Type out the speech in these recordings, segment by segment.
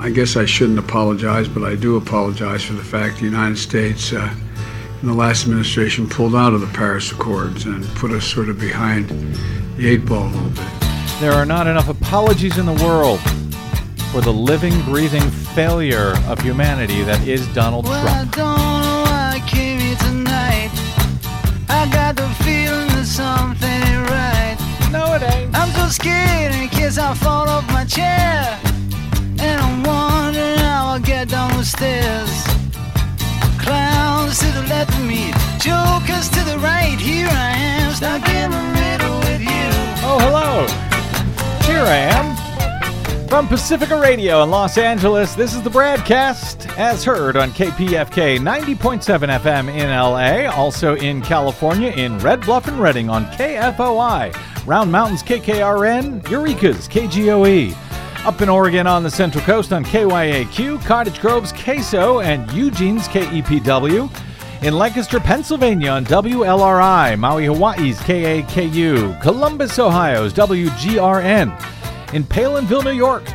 I guess I shouldn't apologize, but I do apologize for the fact the United States in the last administration pulled out of the Paris Accords and put us sort of behind the 8 ball a little bit. There are not enough apologies in the world for the living, breathing failure of humanity that is Donald Trump. I don't know why I came here tonight. I got the feeling that something ain't right. No, it ain't. I'm so scared in case I fall off my chair. And I'm wondering how I'll get down the stairs. Clowns to the left of me, jokers to the right. Here I am, stuck in the middle with you. Oh, hello. Here I am. From Pacifica Radio in Los Angeles, this is the Bradcast, as heard on KPFK 90.7 FM in LA, also in California in Red Bluff and Redding on KFOI, Round Mountains KKRN, Eureka's KGOE, up in Oregon on the Central Coast on KYAQ, Cottage Grove's KSO, and Eugene's KEPW, in Lancaster, Pennsylvania on WLRI, Maui, Hawaii's KAKU, Columbus, Ohio's WGRN, in Palinville, New York,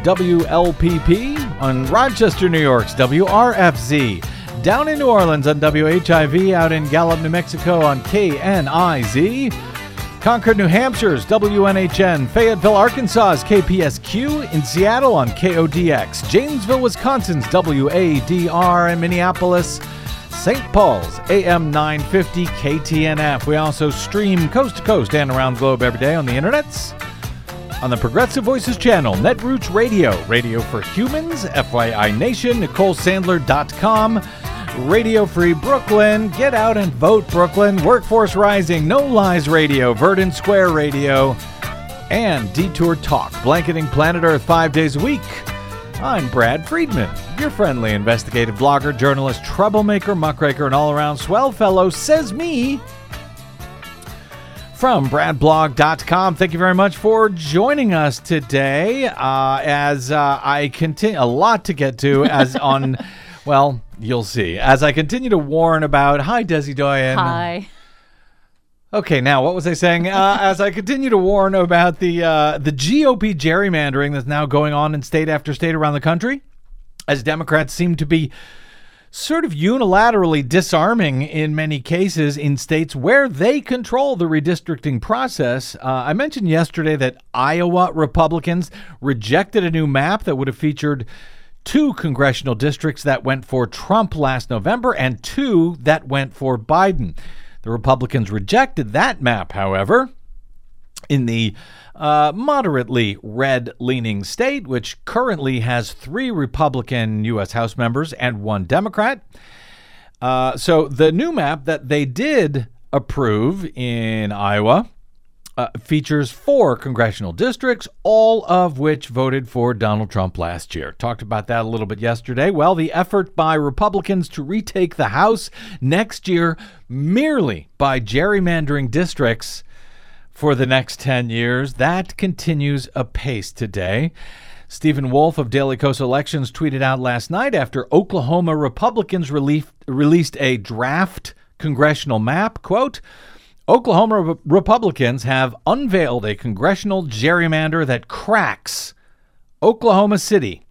WLPP, on Rochester, New York's WRFZ, down in New Orleans on WHIV, out in Gallup, New Mexico on KNIZ, Concord, New Hampshire's WNHN, Fayetteville, Arkansas's KPSQ, in Seattle on KODX, Janesville, Wisconsin's WADR, and Minneapolis, St. Paul's AM 950 KTNF. We also stream coast to coast and around the globe every day on the internets, on the Progressive Voices channel, Netroots Radio, Radio for Humans, FYI Nation, NicoleSandler.com, Radio Free Brooklyn, Get Out and Vote Brooklyn, Workforce Rising, No Lies Radio, Verdant Square Radio, and Detour Talk, blanketing planet Earth 5 days a week. I'm Brad Friedman, your friendly investigative blogger, journalist, troublemaker, muckraker, and all-around swell fellow, says me, from bradblog.com. Thank you very much for joining us today. As I continue, a lot to get to as on, well, you'll see. As I continue to warn about, hi, Desi Doyen. Hi. Okay, now what was I saying? As I continue to warn about the GOP gerrymandering that's now going on in state after state around the country, as Democrats seem to be sort of unilaterally disarming in many cases in states where they control the redistricting process. I mentioned yesterday that Iowa Republicans rejected a new map that would have featured 2 congressional districts that went for Trump last November and 2 that went for Biden. The Republicans rejected that map, however, in the moderately red-leaning state, which currently has 3 Republican U.S. House members and 1 Democrat. So the new map that they did approve in Iowa features 4 congressional districts, all of which voted for Donald Trump last year. Talked about that a little bit yesterday. Well, the effort by Republicans to retake the House next year merely by gerrymandering districts for the next 10 years, that continues apace today. Stephen Wolf of Daily Kos Elections tweeted out last night after Oklahoma Republicans released a draft congressional map, quote, Oklahoma Republicans have unveiled a congressional gerrymander that cracks Oklahoma City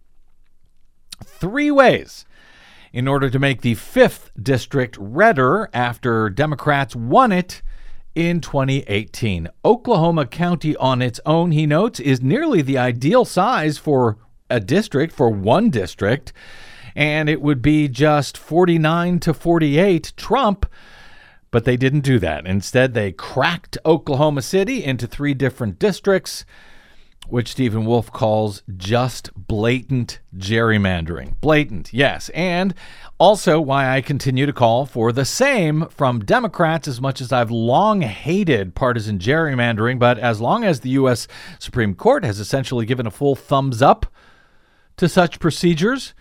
3 ways in order to make the 5th district redder after Democrats won it in 2018. Oklahoma County on its own, he notes, is nearly the ideal size for a district, for one district, and it would be just 49 to 48 Trump, but they didn't do that. Instead, they cracked Oklahoma City into 3 different districts, which Stephen Wolf calls just blatant gerrymandering. Blatant, yes. And also why I continue to call for the same from Democrats, as much as I've long hated partisan gerrymandering. But as long as the U.S. Supreme Court has essentially given a full thumbs up to such procedures,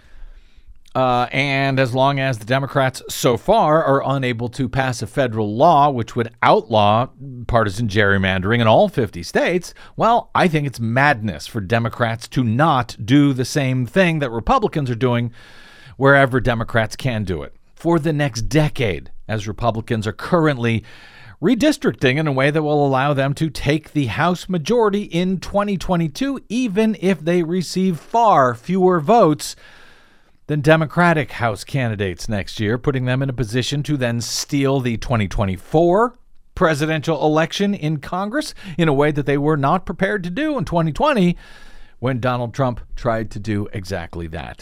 and as long as the Democrats so far are unable to pass a federal law which would outlaw partisan gerrymandering in all 50 states, well, I think it's madness for Democrats to not do the same thing that Republicans are doing wherever Democrats can do it. For the next decade, as Republicans are currently redistricting in a way that will allow them to take the House majority in 2022, even if they receive far fewer votes than Democratic House candidates next year, putting them in a position to then steal the 2024 presidential election in Congress in a way that they were not prepared to do in 2020 when Donald Trump tried to do exactly that.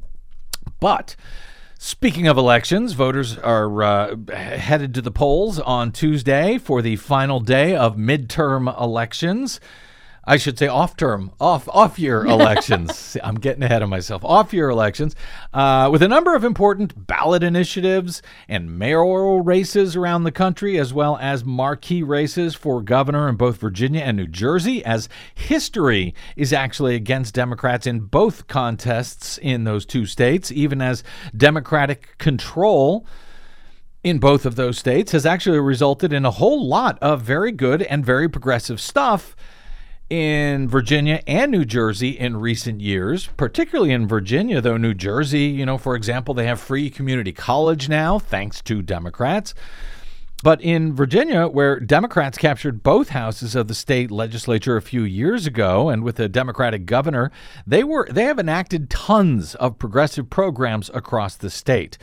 But speaking of elections, voters are headed to the polls on Tuesday for the final day of midterm elections. I should say off-year elections. I'm getting ahead of myself. Off-year elections with a number of important ballot initiatives and mayoral races around the country, as well as marquee races for governor in both Virginia and New Jersey, as history is actually against Democrats in both contests in those two states, even as Democratic control in both of those states has actually resulted in a whole lot of very good and very progressive stuff in Virginia and New Jersey in recent years, particularly in Virginia, though New Jersey, for example, they have free community college now, thanks to Democrats. But in Virginia, where Democrats captured both houses of the state legislature a few years ago, and with a Democratic governor, they have enacted tons of progressive programs across the state.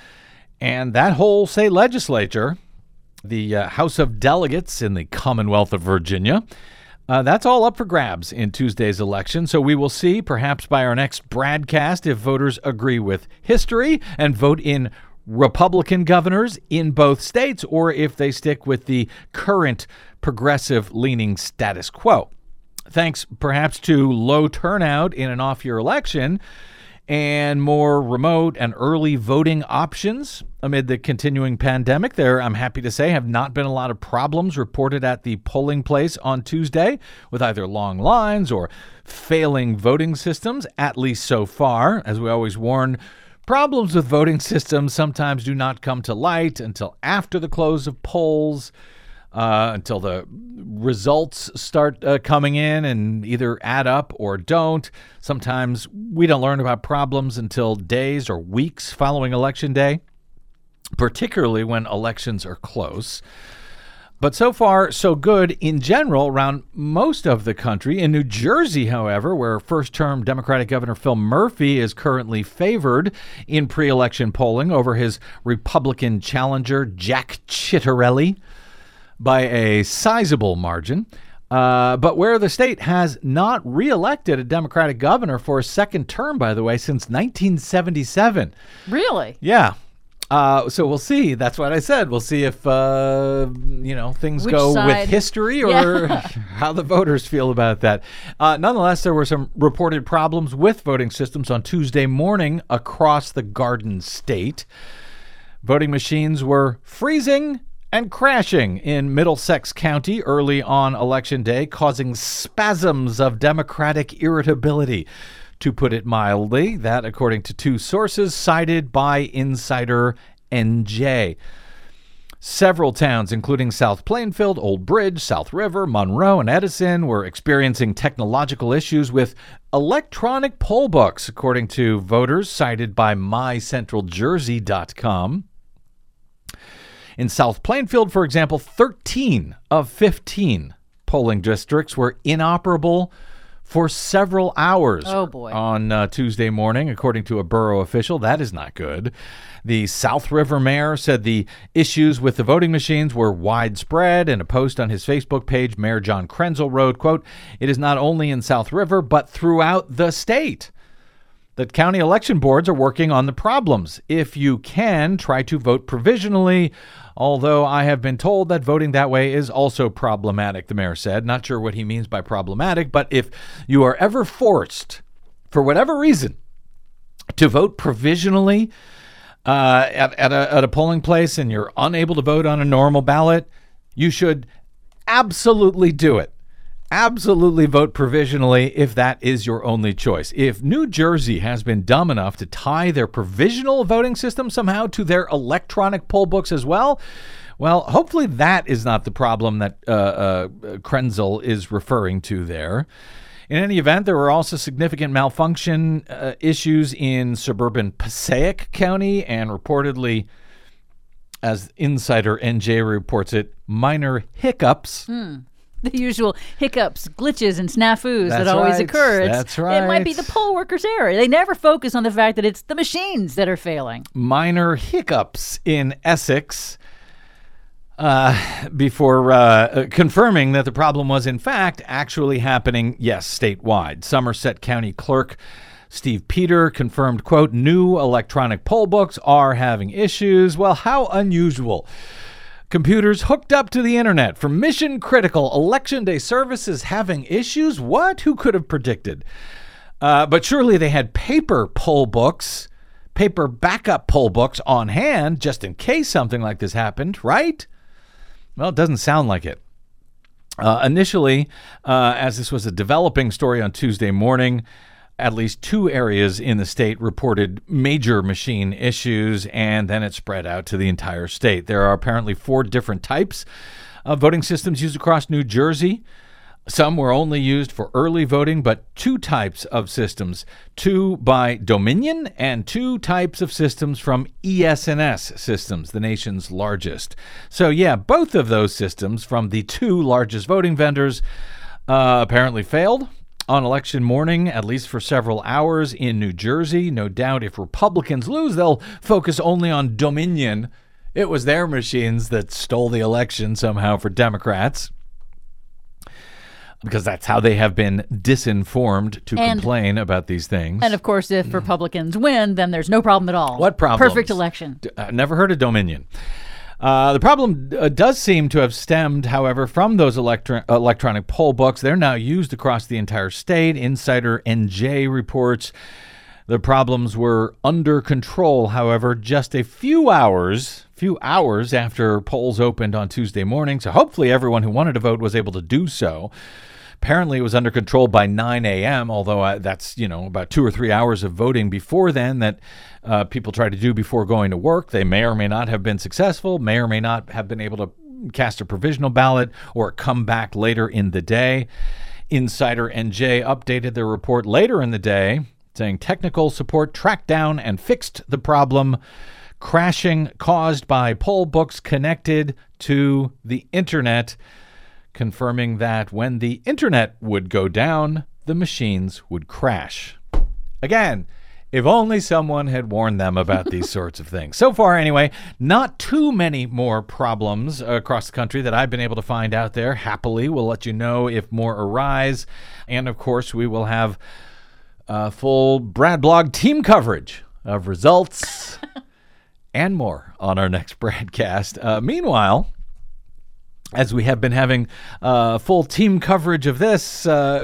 And that whole state legislature, the House of Delegates in the Commonwealth of Virginia, that's all up for grabs in Tuesday's election, so we will see, perhaps by our next broadcast, if voters agree with history and vote in Republican governors in both states, or if they stick with the current progressive-leaning status quo. Thanks perhaps to low turnout in an off-year election and more remote and early voting options amid the continuing pandemic, there, I'm happy to say, have not been a lot of problems reported at the polling place on Tuesday with either long lines or failing voting systems, at least so far. As we always warn, problems with voting systems sometimes do not come to light until after the close of polls, until the results start coming in and either add up or don't. Sometimes we don't learn about problems until days or weeks following Election Day, particularly when elections are close. But so far, so good in general around most of the country. In New Jersey, however, where first-term Democratic Governor Phil Murphy is currently favored in pre-election polling over his Republican challenger, Jack Ciattarelli, by a sizable margin, but where the state has not reelected a Democratic governor for a second term, by the way, since 1977. Really? Yeah. So we'll see. That's what I said. We'll see if, things Which go side? with history or how the voters feel about that. Nonetheless, there were some reported problems with voting systems on Tuesday morning across the Garden State. Voting machines were freezing and crashing in Middlesex County early on Election Day, causing spasms of Democratic irritability, to put it mildly. That, according to two sources cited by Insider NJ. Several towns, including South Plainfield, Old Bridge, South River, Monroe, and Edison, were experiencing technological issues with electronic poll books, according to voters cited by mycentraljersey.com. In South Plainfield, for example, 13 of 15 polling districts were inoperable for several hours on Tuesday morning, according to a borough official. That is not good. The South River mayor said the issues with the voting machines were widespread. In a post on his Facebook page, Mayor John Krenzel wrote, quote, "It is not only in South River, but throughout the state that county election boards are working on the problems. If you can, try to vote provisionally, although I have been told that voting that way is also problematic," the mayor said. Not sure what he means by problematic, but if you are ever forced, for whatever reason, to vote provisionally at a polling place and you're unable to vote on a normal ballot, you should absolutely do it. Absolutely vote provisionally if that is your only choice. If New Jersey has been dumb enough to tie their provisional voting system somehow to their electronic poll books as well, hopefully that is not the problem that Krenzel is referring to there. In any event, there were also significant malfunction issues in suburban Passaic County and reportedly as Insider NJ reports it, minor hiccups. The usual hiccups, glitches, and snafus That's that always right. occur. That's It might right. be the poll workers' error. They never focus on the fact that it's the machines that are failing. Minor hiccups in Essex before confirming that the problem was, in fact, actually happening, yes, statewide. Somerset County Clerk Steve Peter confirmed, quote, new electronic poll books are having issues. Well, how unusual. Computers hooked up to the internet for mission-critical election day services having issues? What? Who could have predicted? But surely they had paper poll books, paper backup poll books on hand just in case something like this happened, right? Well, it doesn't sound like it. Initially, as this was a developing story on Tuesday morning, at least 2 areas in the state reported major machine issues, and then it spread out to the entire state. There are apparently 4 different types of voting systems used across New Jersey. Some were only used for early voting, but 2 types of systems, 2 by Dominion and 2 types of systems from ES&S Systems, the nation's largest. So yeah, both of those systems from the 2 largest voting vendors apparently failed on election morning, at least for several hours in New Jersey. No doubt if Republicans lose, they'll focus only on Dominion. It was their machines that stole the election somehow for Democrats, because that's how they have been disinformed to complain about these things. And of course, if Republicans win, then there's no problem at all. What problems? Perfect election. Never heard of Dominion. The problem does seem to have stemmed, however, from those electronic poll books. They're now used across the entire state. Insider NJ reports the problems were under control, however, just a few hours after polls opened on Tuesday morning. So hopefully everyone who wanted to vote was able to do so. Apparently it was under control by 9 a.m., although that's, about 2 or 3 hours of voting before then that people try to do before going to work. They may or may not have been successful, may or may not have been able to cast a provisional ballot or come back later in the day. Insider NJ updated their report later in the day, saying technical support tracked down and fixed the problem. Crashing caused by poll books connected to the internet, confirming that when the internet would go down, the machines would crash. Again, if only someone had warned them about these sorts of things. So far, anyway, not too many more problems across the country that I've been able to find out there. Happily, we'll let you know if more arise. And, of course, we will have full Brad Blog team coverage of results and more on our next broadcast. Meanwhile, as we have been having full team coverage of this,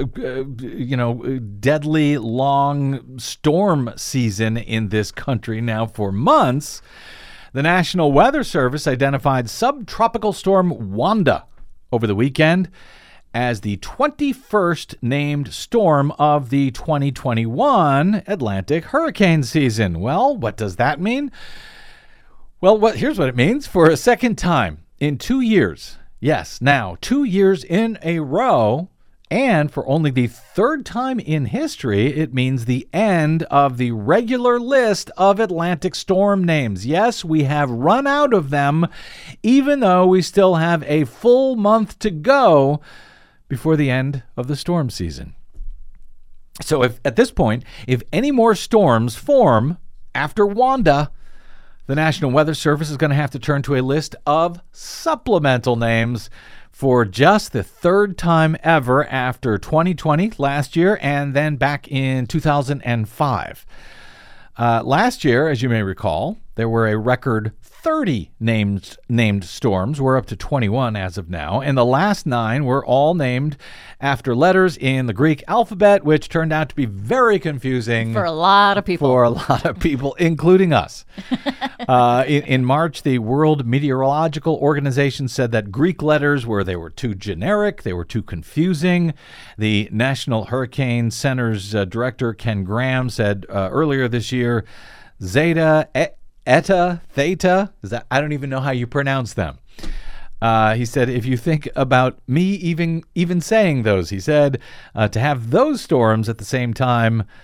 deadly long storm season in this country now for months, the National Weather Service identified subtropical storm Wanda over the weekend as the 21st named storm of the 2021 Atlantic hurricane season. Well, what does that mean? Well, here's what it means. For a second time in 2 years, yes, now 2 years in a row, and for only the 3rd time in history, it means the end of the regular list of Atlantic storm names. Yes, we have run out of them, even though we still have a full month to go before the end of the storm season. So if at this point, if any more storms form after Wanda, the National Weather Service is going to have to turn to a list of supplemental names for just the 3rd time ever after 2020 last year and then back in 2005. Last year, as you may recall, there were a record 30 named storms. We're up to 21 as of now, and the last 9 were all named after letters in the Greek alphabet, which turned out to be very confusing for a lot of people. Including us. In March, the World Meteorological Organization said that Greek letters were too generic, they were too confusing. The National Hurricane Center's director, Ken Graham, said earlier this year, Zeta, Eta, Theta, I don't even know how you pronounce them. He said, if you think about me even saying those, he said, to have those storms at the same time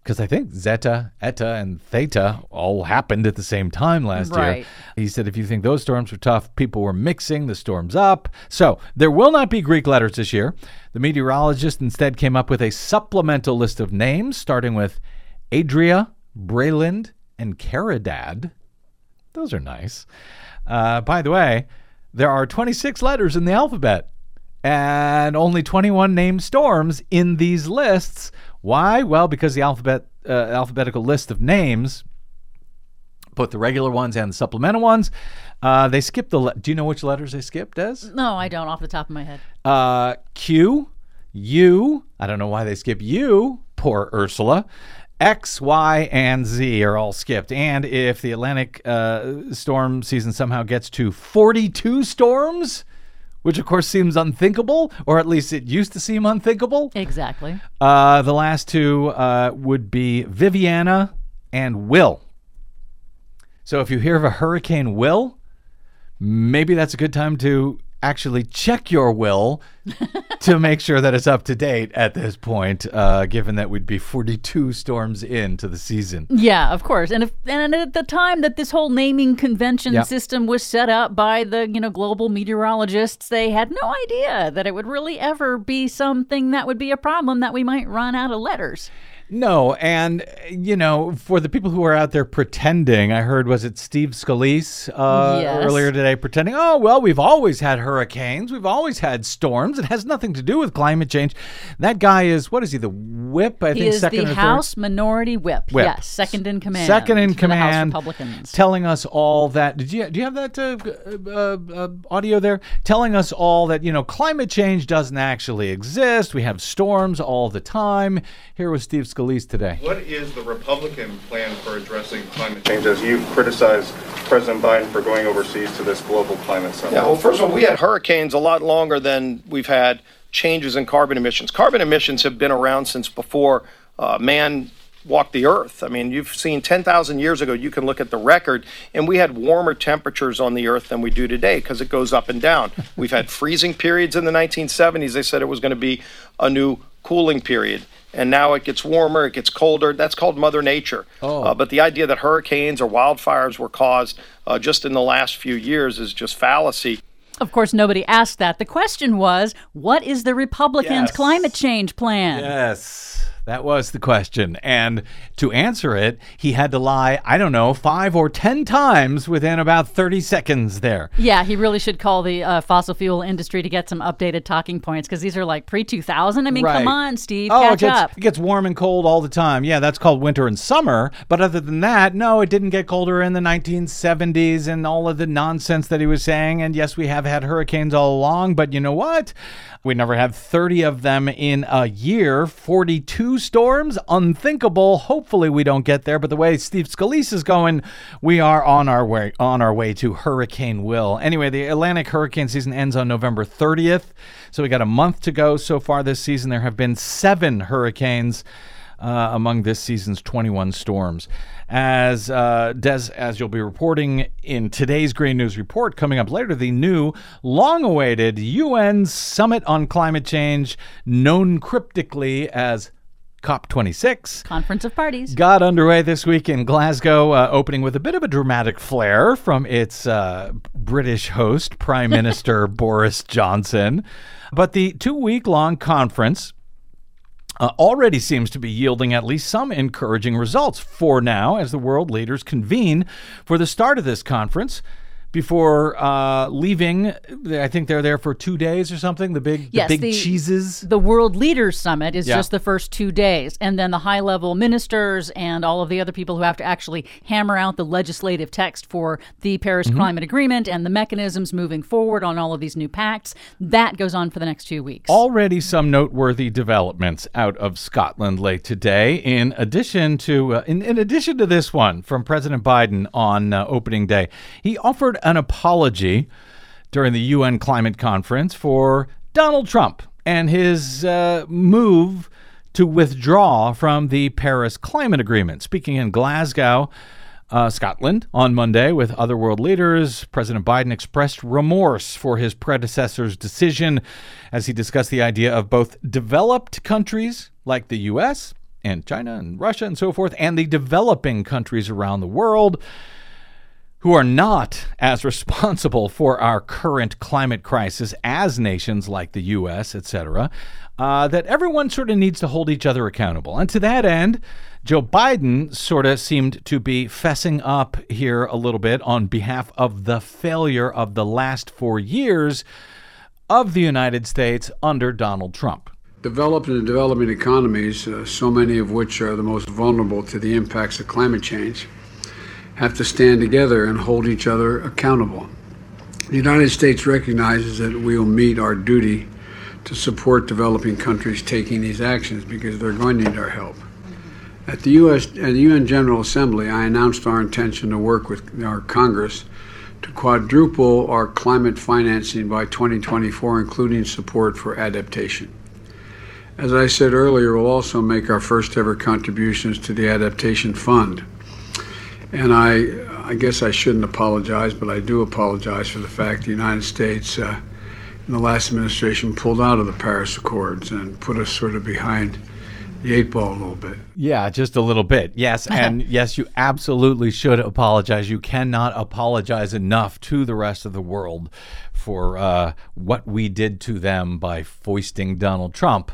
because I think Zeta, Eta, and Theta all happened at the same time last year. Right. He said, if you think those storms were tough, people were mixing the storms up. So there will not be Greek letters this year. The meteorologist instead came up with a supplemental list of names, starting with Adria, Brayland, and Caridad. Those are nice. By the way, there are 26 letters in the alphabet and only 21 named storms in these lists. Why? Well, because the alphabetical list of names, both the regular ones and the supplemental ones, they skipped do you know which letters they skipped, Des? No, I don't off the top of my head. Q, U, I don't know why they skipped U, poor Ursula. X, Y, and Z are all skipped. And if the Atlantic storm season somehow gets to 42 storms, which of course seems unthinkable, or at least it used to seem unthinkable. Exactly. The last two would be Viviana and Will. So if you hear of a Hurricane Will, maybe that's a good time to actually check your will to make sure that it's up to date at this point, given that we'd be 42 storms into the season. Yeah, of course. And at the time that this whole naming convention system was set up by the, global meteorologists, they had no idea that it would really ever be something that would be a problem, that we might run out of letters. No, and, for the people who are out there pretending, I heard, was it Steve Scalise earlier today, pretending, we've always had hurricanes, we've always had storms, it has nothing to do with climate change. That guy is, what is he, the whip? I think he is second the or House third? Minority Whip. Yes, second in command. Second in for the House command, Republicans. telling us all that. Do you have that audio there? Telling us all that, climate change doesn't actually exist. We have storms all the time. Here was Steve Scalise today. What is the Republican plan for addressing climate change, as you've criticized President Biden for going overseas to this global climate summit? Yeah, well, first of all, we had hurricanes a lot longer than we've had changes in carbon emissions. Carbon emissions have been around since before man walked the earth. I mean, you've seen 10,000 years ago, you can look at the record, and we had warmer temperatures on the earth than we do today because it goes up and down. We've had freezing periods in the 1970s. They said it was going to be a new cooling period. And now it gets warmer, it gets colder. That's called Mother Nature. But the idea that hurricanes or wildfires were caused just in the last few years is just fallacy. Of course, nobody asked that. The question was, what is the Republicans' climate change plan? Yes, that was the question. And to answer it, he had to lie, 5 or 10 times within about 30 seconds there. Yeah, he really should call the fossil fuel industry to get some updated talking points, because these are like pre-2000. I mean, Come on, Steve, catch up. It gets warm and cold all the time. Yeah, that's called winter and summer. But other than that, no, it didn't get colder in the 1970s and all of the nonsense that he was saying. And yes, we have had hurricanes all along, but you know what? We never had 30 of them in a year. 42 storms? Unthinkable. Hopefully we don't get there. But the way Steve Scalise is going, we are on our way to Hurricane Will. Anyway, the Atlantic hurricane season ends on November 30th. So we got a month to go so far this season. There have been 7 hurricanes among this season's 21 storms. As you'll be reporting in today's Green News Report coming up later, the new, long-awaited UN Summit on Climate Change, known cryptically as COP26. Conference of Parties. Got underway this week in Glasgow, opening with a bit of a dramatic flair from its British host, Prime Minister Boris Johnson. But the 2-week-long conference already seems to be yielding at least some encouraging results for now, as the world leaders convene for the start of this conference before leaving. I think they're there for 2 days or something, the big cheeses. The World Leaders Summit is just the first 2 days. And then the high-level ministers and all of the other people who have to actually hammer out the legislative text for the Paris Climate Agreement and the mechanisms moving forward on all of these new pacts, that goes on for the next 2 weeks. Already some noteworthy developments out of Scotland late today. In addition to this one from President Biden on opening day, he offered an apology during the UN climate conference for Donald Trump and his move to withdraw from the Paris Climate Agreement. Speaking in Glasgow, Scotland, on Monday with other world leaders, President Biden expressed remorse for his predecessor's decision as he discussed the idea of both developed countries like the U.S. and China and Russia and so forth, and the developing countries around the world who are not as responsible for our current climate crisis as nations like the U.S., etc., that everyone sort of needs to hold each other accountable. And to that end, Joe Biden sort of seemed to be fessing up here a little bit on behalf of the failure of the last 4 years of the United States under Donald Trump. Developed and developing economies, so many of which are the most vulnerable to the impacts of climate change, have to stand together and hold each other accountable. The United States recognizes that we will meet our duty to support developing countries taking these actions because they're going to need our help. At the UN General Assembly, I announced our intention to work with our Congress to quadruple our climate financing by 2024, including support for adaptation. As I said earlier, we'll also make our first ever contributions to the Adaptation Fund. And I guess I shouldn't apologize, but I do apologize for the fact the United States in the last administration pulled out of the Paris Accords and put us sort of behind the 8 ball a little bit. Yeah, just a little bit. Yes, and yes, you absolutely should apologize. You cannot apologize enough to the rest of the world for what we did to them by foisting Donald Trump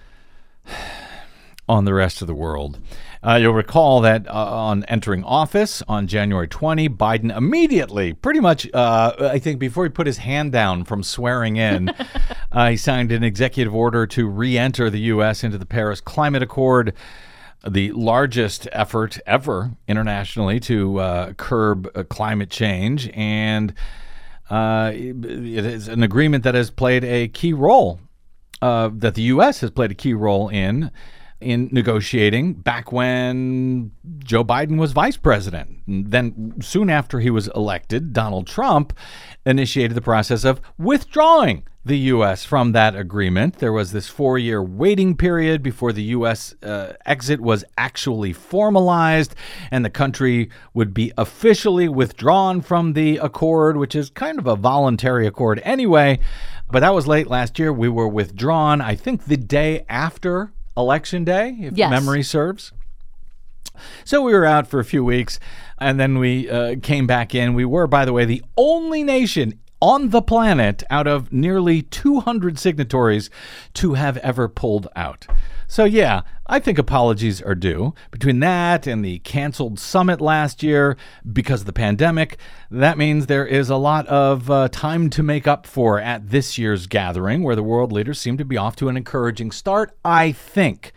on the rest of the world. You'll recall that on entering office on January 20, Biden immediately, pretty much, I think before he put his hand down from swearing in, he signed an executive order to re-enter the U.S. into the Paris Climate Accord, the largest effort ever internationally to curb climate change. And it is an agreement that has played a key role, that the U.S. has played a key role in negotiating back when Joe Biden was vice president. Then soon after he was elected, Donald Trump initiated the process of withdrawing the U.S. from that agreement. There was this 4-year waiting period before the U.S. Exit was actually formalized and the country would be officially withdrawn from the accord, which is kind of a voluntary accord anyway. But that was late last year. We were withdrawn, I think, the day after Election Day, if memory serves. So we were out for a few weeks, and then we came back in. We were, by the way, the only nation on the planet out of nearly 200 signatories to have ever pulled out. So yeah, I think apologies are due. Between that and the canceled summit last year because of the pandemic, that means there is a lot of time to make up for at this year's gathering, where the world leaders seem to be off to an encouraging start, I think.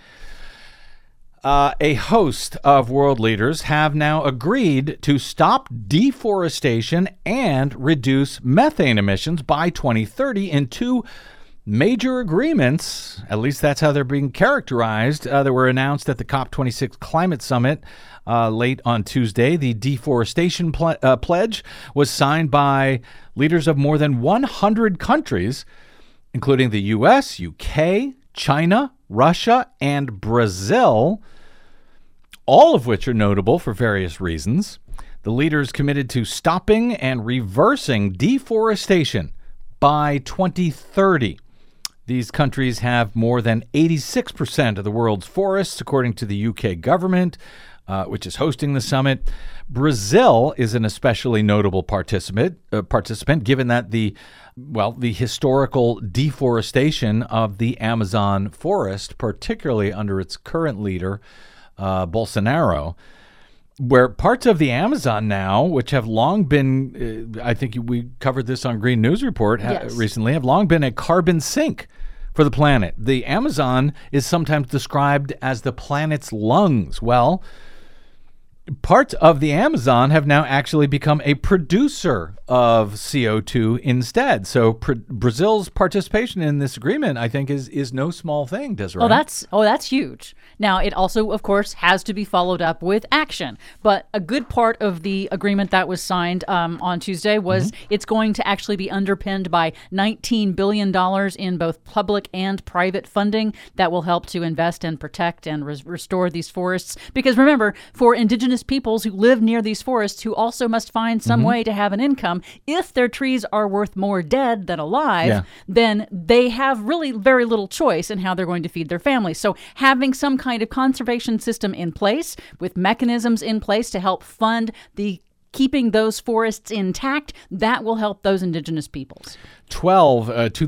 A host of world leaders have now agreed to stop deforestation and reduce methane emissions by 2030 in 2 major agreements. At least that's how they're being characterized. That were announced at the COP26 Climate Summit late on Tuesday. The deforestation pledge was signed by leaders of more than 100 countries, including the U.S., UK, China, Russia, and Brazil, all of which are notable for various reasons. The leaders committed to stopping and reversing deforestation by 2030. These countries have more than 86% of the world's forests, according to the UK government, which is hosting the summit. Brazil is an especially notable participant, given that the historical deforestation of the Amazon forest, particularly under its current leader, Bolsonaro, where parts of the Amazon now, which have long been, I think we covered this on Green News Report recently, have long been a carbon sink for the planet. The Amazon is sometimes described as the planet's lungs. Well, parts of the Amazon have now actually become a producer of CO2 instead. So Brazil's participation in this agreement, I think, is no small thing, Desiree. That's huge. Now, it also, of course, has to be followed up with action. But a good part of the agreement that was signed on Tuesday was it's going to actually be underpinned by $19 billion in both public and private funding that will help to invest and protect and restore these forests. Because remember, for indigenous indigenous peoples who live near these forests who also must find some way to have an income. If their trees are worth more dead than alive, then they have really very little choice in how they're going to feed their families. So having some kind of conservation system in place with mechanisms in place to help fund the keeping those forests intact, that will help those indigenous peoples. 12 of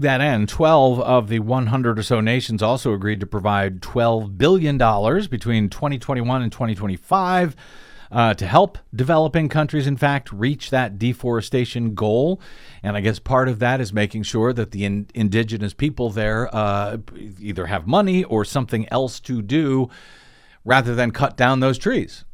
the 100 or so nations also agreed to provide $12 billion between 2021 and 2025 to help developing countries, in fact, reach that deforestation goal. And I guess part of that is making sure that the indigenous people there either have money or something else to do rather than cut down those trees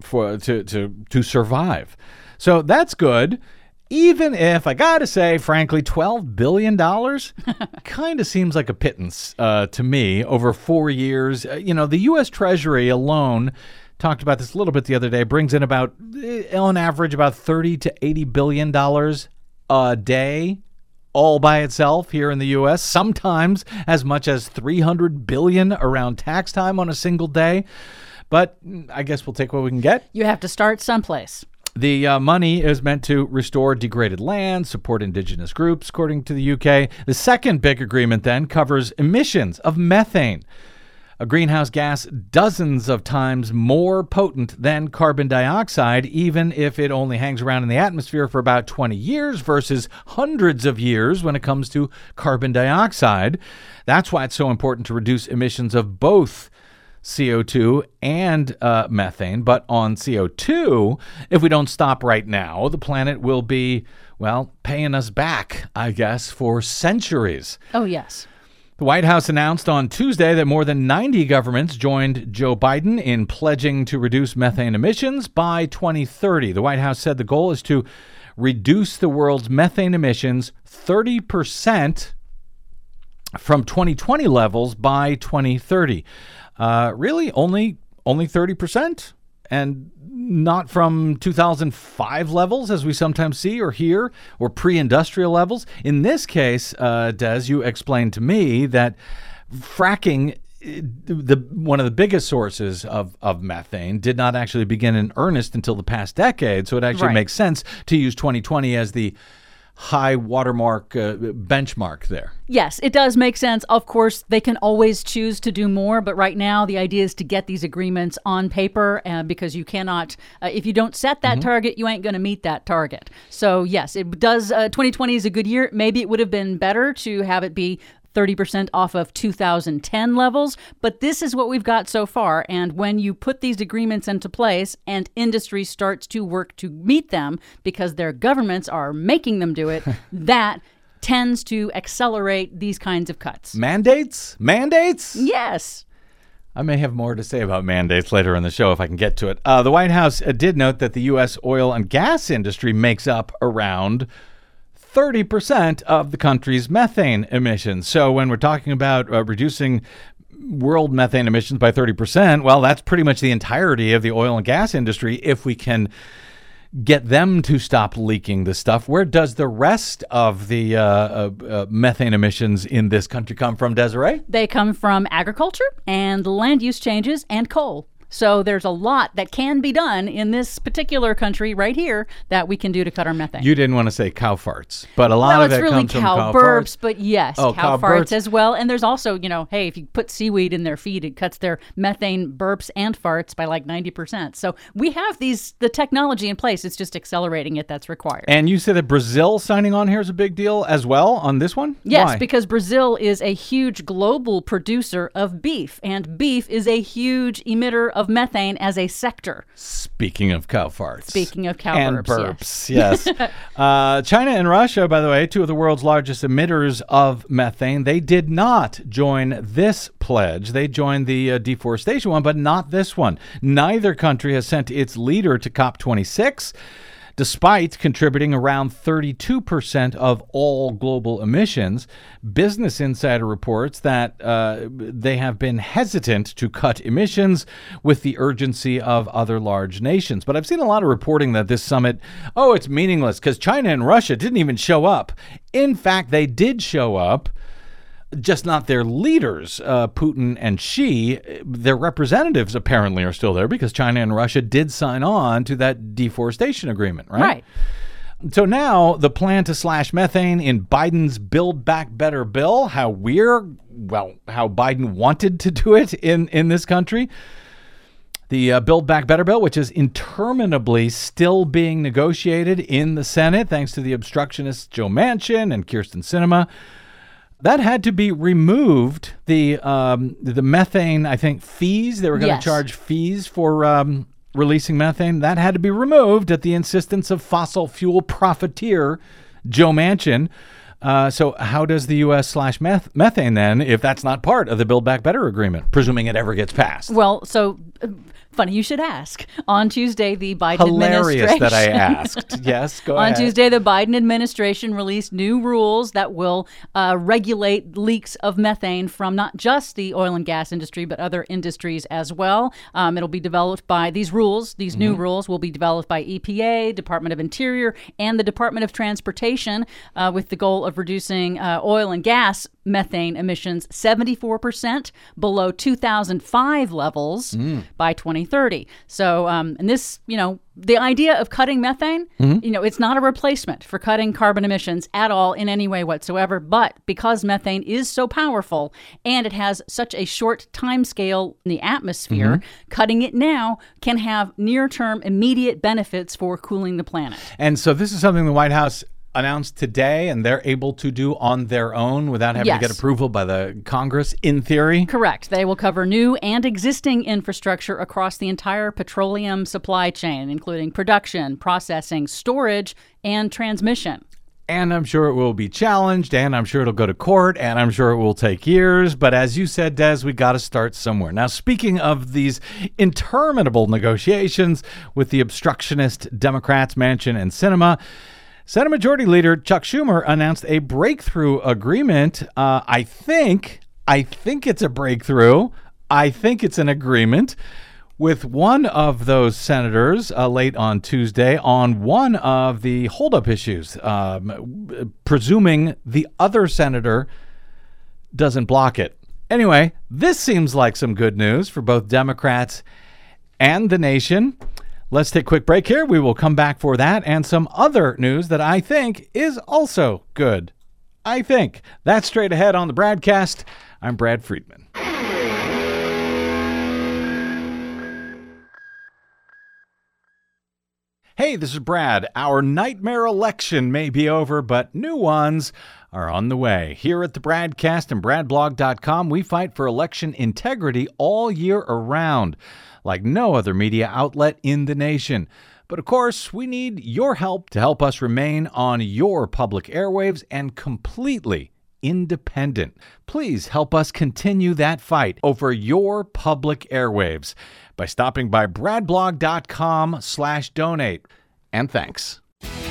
to survive. So that's good, even if, I got to say, frankly, $12 billion kind of seems like a pittance to me over 4 years. The U.S. Treasury alone, talked about this a little bit the other day, brings in about, on average, about $30 to $80 billion a day all by itself here in the U.S., sometimes as much as $300 billion around tax time on a single day. But I guess we'll take what we can get. You have to start someplace. The money is meant to restore degraded land, support indigenous groups, according to the UK. The second big agreement then covers emissions of methane, a greenhouse gas dozens of times more potent than carbon dioxide, even if it only hangs around in the atmosphere for about 20 years versus hundreds of years when it comes to carbon dioxide. That's why it's so important to reduce emissions of both CO2 and methane. But on CO2, if we don't stop right now, the planet will be, paying us back, I guess, for centuries. Oh, yes. The White House announced on Tuesday that more than 90 governments joined Joe Biden in pledging to reduce methane emissions by 2030. The White House said the goal is to reduce the world's methane emissions 30% from 2020 levels by 2030. Really, only 30%, and not from 2005 levels, as we sometimes see or hear, or pre-industrial levels. In this case, Des, you explained to me that fracking, one of the biggest sources of methane, did not actually begin in earnest until the past decade. So it actually makes sense to use 2020 as the high watermark benchmark there. Yes, it does make sense. Of course, they can always choose to do more, but right now the idea is to get these agreements on paper because you cannot, if you don't set that target, you ain't going to meet that target. So yes, it does. 2020 is a good year. Maybe it would have been better to have it be 30% off of 2010 levels, but this is what we've got so far. And when you put these agreements into place and industry starts to work to meet them because their governments are making them do it, that tends to accelerate these kinds of cuts. Mandates? Yes. I may have more to say about mandates later in the show if I can get to it. The White House did note that the U.S. oil and gas industry makes up around 30% of the country's methane emissions. So when we're talking about reducing world methane emissions by 30%, well, that's pretty much the entirety of the oil and gas industry if we can get them to stop leaking the stuff. Where does the rest of the methane emissions in this country come from, Desiree? They come from agriculture and land use changes and coal. So there's a lot that can be done in this particular country right here that we can do to cut our methane. You didn't want to say cow farts, but a lot of it really comes from cow burps, farts. but yes, cow farts as well. And there's also, hey, if you put seaweed in their feed, it cuts their methane burps and farts by like 90%. So we have the technology in place. It's just accelerating it that's required. And you said that Brazil signing on here is a big deal as well on this one? Yes, Why? Because Brazil is a huge global producer of beef, and beef is a huge emitter of methane as a sector. Speaking of cow farts. Speaking of cow and burps, yes. China and Russia, by the way, two of the world's largest emitters of methane, they did not join this pledge. They joined the deforestation one, but not this one. Neither country has sent its leader to COP26. Despite contributing around 32% of all global emissions, Business Insider reports that they have been hesitant to cut emissions with the urgency of other large nations. But I've seen a lot of reporting that this summit, it's meaningless because China and Russia didn't even show up. In fact, they did show up. just not their leaders, Putin and Xi. Their representatives apparently are still there because China and Russia did sign on to that deforestation agreement, right? Right. So now the plan to slash methane in Biden's Build Back Better bill, how Biden wanted to do it in this country. The Build Back Better bill, which is interminably still being negotiated in the Senate, thanks to the obstructionists Joe Manchin and Kyrsten Sinema. That had to be removed. The methane, I think, fees. They were going to charge fees for releasing methane. That had to be removed at the insistence of fossil fuel profiteer Joe Manchin. So how does the U.S. slash methane then if that's not part of the Build Back Better agreement, presuming it ever gets passed? Well, so funny you should ask. On Tuesday, the Biden administration... Hilarious that I asked. Yes, go ahead. On Tuesday, the Biden administration released new rules that will regulate leaks of methane from not just the oil and gas industry, but other industries as well. It'll be developed by these new rules will be developed by EPA, Department of Interior, and the Department of Transportation with the goal of reducing oil and gas methane emissions 74% below 2005 levels by 2030. So, and this, the idea of cutting methane, it's not a replacement for cutting carbon emissions at all in any way whatsoever. But because methane is so powerful and it has such a short time scale in the atmosphere, cutting it now can have near-term immediate benefits for cooling the planet. And so this is something the White House announced today, and they're able to do on their own without having to get approval by the Congress, in theory? Correct. They will cover new and existing infrastructure across the entire petroleum supply chain, including production, processing, storage, and transmission. And I'm sure it will be challenged, and I'm sure it'll go to court, and I'm sure it will take years. But as you said, Des, we got to start somewhere. Now, speaking of these interminable negotiations with the obstructionist Democrats, Manchin and Sinema, Senate Majority Leader Chuck Schumer announced a breakthrough agreement. I think it's a breakthrough. I think it's an agreement with one of those senators late on Tuesday on one of the holdup issues, presuming the other senator doesn't block it. Anyway, this seems like some good news for both Democrats and the nation. Let's take a quick break here. We will come back for that and some other news that I think is also good. I think. That's straight ahead on the Bradcast. I'm Brad Friedman. Hey, this is Brad. Our nightmare election may be over, but new ones are on the way. Here at the Bradcast and BradBlog.com, we fight for election integrity all year around, like no other media outlet in the nation. But of course, we need your help to help us remain on your public airwaves and completely independent. Please help us continue that fight over your public airwaves by stopping by bradblog.com/donate. And thanks.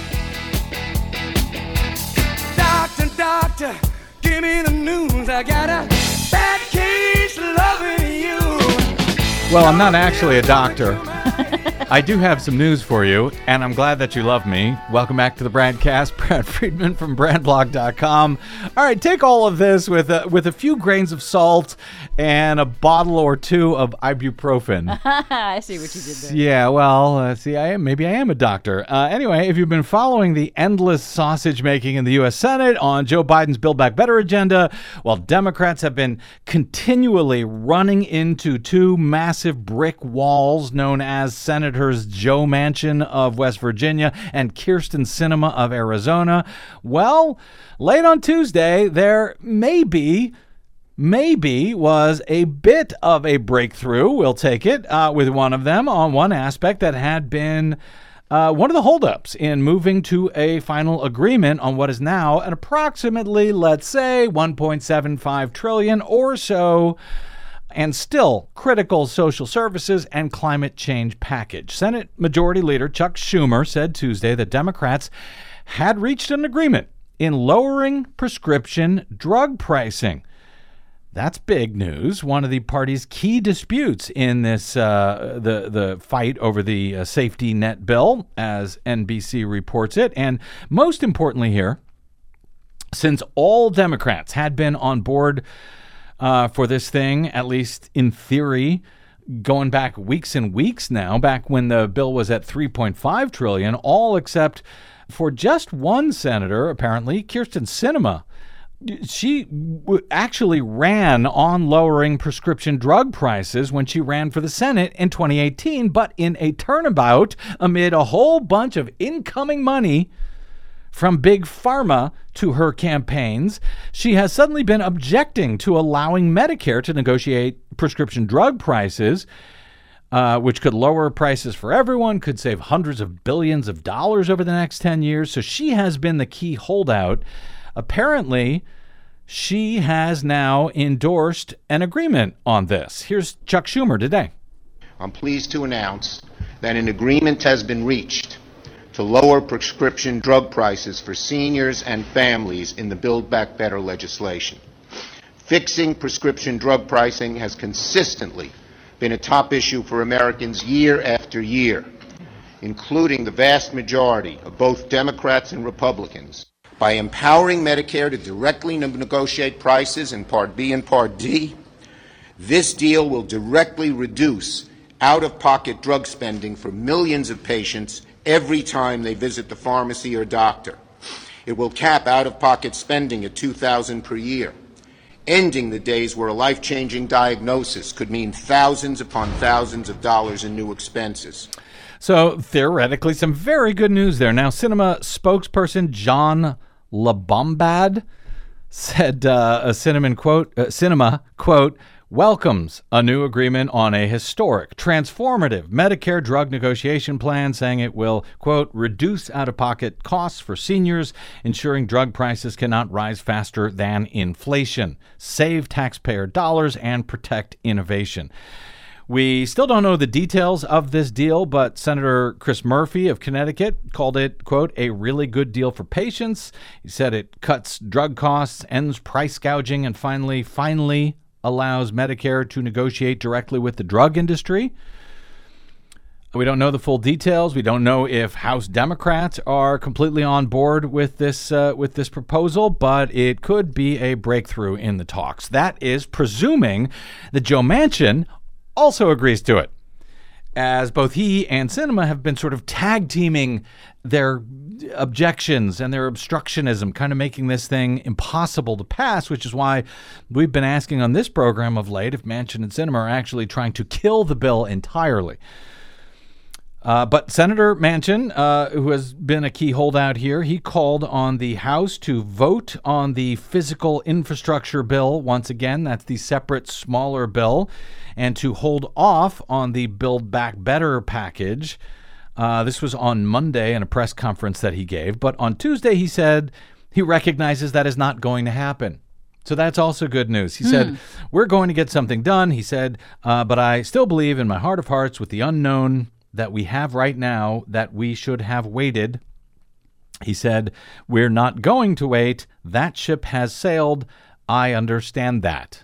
Doctor, give me the news. I got a bad case loving you. Well, I'm not actually a doctor. I do have some news for you, and I'm glad that you love me. Welcome back to the Bradcast. Brad Friedman from BradBlog.com. All right, take all of this with a few grains of salt and a bottle or two of ibuprofen. I see what you did there. Yeah, well, maybe I am a doctor. Anyway, if you've been following the endless sausage making in the U.S. Senate on Joe Biden's Build Back Better agenda, while Democrats have been continually running into two massive brick walls known as Senators Joe Manchin of West Virginia and Kyrsten Sinema of Arizona. Well, late on Tuesday, there maybe was a bit of a breakthrough, we'll take it, with one of them on one aspect that had been one of the holdups in moving to a final agreement on what is now an approximately, let's say, $1.75 trillion or so and still critical social services and climate change package. Senate Majority Leader Chuck Schumer said Tuesday that Democrats had reached an agreement in lowering prescription drug pricing. That's big news. One of the party's key disputes in this the fight over the safety net bill, as NBC reports it. And most importantly here, since all Democrats had been on board for this thing, at least in theory, going back weeks and weeks now, back when the bill was at $3.5 trillion, all except for just one senator, apparently, Kyrsten Sinema. She actually ran on lowering prescription drug prices when she ran for the Senate in 2018, but in a turnabout amid a whole bunch of incoming money from Big Pharma to her campaigns, she has suddenly been objecting to allowing Medicare to negotiate prescription drug prices, which could lower prices for everyone, could save hundreds of billions of dollars over the next 10 years. So she has been the key holdout. Apparently, she has now endorsed an agreement on this. Here's Chuck Schumer today. I'm pleased to announce that an agreement has been reached to lower prescription drug prices for seniors and families in the Build Back Better legislation. Fixing prescription drug pricing has consistently been a top issue for Americans year after year, including the vast majority of both Democrats and Republicans. By empowering Medicare to directly negotiate prices in Part B and Part D, this deal will directly reduce out-of-pocket drug spending for millions of patients every time they visit the pharmacy or doctor. It will cap out-of-pocket spending at $2,000 per year, ending the days where a life-changing diagnosis could mean thousands upon thousands of dollars in new expenses. So theoretically, some very good news there. Now, Sinema spokesperson John LaBombad said Sinema, quote, welcomes a new agreement on a historic, transformative Medicare drug negotiation plan, saying it will, quote, reduce out-of-pocket costs for seniors, ensuring drug prices cannot rise faster than inflation, save taxpayer dollars, and protect innovation. We still don't know the details of this deal, but Senator Chris Murphy of Connecticut called it, quote, a really good deal for patients. He said it cuts drug costs, ends price gouging, and finally allows Medicare to negotiate directly with the drug industry. We don't know the full details. We don't know if House Democrats are completely on board with this proposal, but it could be a breakthrough in the talks. That is presuming that Joe Manchin also agrees to it, as both he and Sinema have been sort of tag teaming their objections and their obstructionism, kind of making this thing impossible to pass, which is why we've been asking on this program of late if Manchin and Sinema are actually trying to kill the bill entirely. But Senator Manchin, who has been a key holdout here, he called on the House to vote on the physical infrastructure bill once again. That's the separate, smaller bill, and to hold off on the Build Back Better package. This was on Monday in a press conference that he gave. But on Tuesday, he said he recognizes that is not going to happen. So that's also good news. He said, we're going to get something done. He said, but I still believe in my heart of hearts with the unknown that we have right now that we should have waited. He said, we're not going to wait. That ship has sailed. I understand that.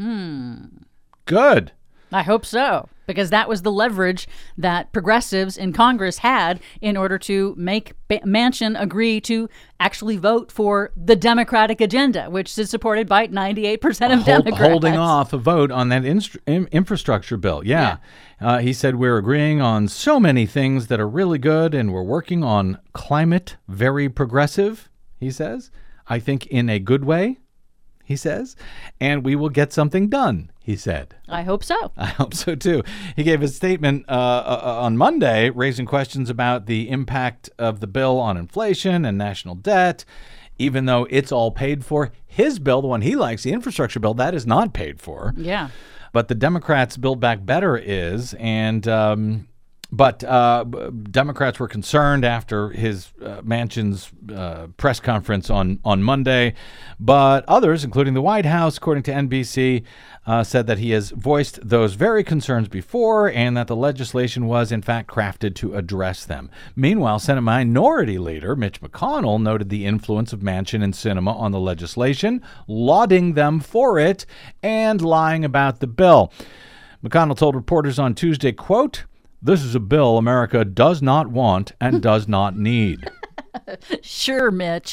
Good. I hope so, because that was the leverage that progressives in Congress had in order to make Manchin agree to actually vote for the Democratic agenda, which is supported by 98% of Democrats. Holding off a vote on that infrastructure bill. Yeah. He said, we're agreeing on so many things that are really good, and we're working on climate very progressive, he says. I think in a good way, he says, and we will get something done, he said. I hope so. I hope so, too. He gave a statement on Monday raising questions about the impact of the bill on inflation and national debt, even though it's all paid for. His bill, the one he likes, the infrastructure bill, that is not paid for. Yeah. But the Democrats' Build Back Better is, and but Democrats were concerned after his Manchin's press conference on Monday. But others, including the White House, according to NBC, said that he has voiced those very concerns before and that the legislation was, in fact, crafted to address them. Meanwhile, Senate Minority Leader Mitch McConnell noted the influence of Manchin and Sinema on the legislation, lauding them for it and lying about the bill. McConnell told reporters on Tuesday, quote, "This is a bill America does not want and does not need." Sure, Mitch.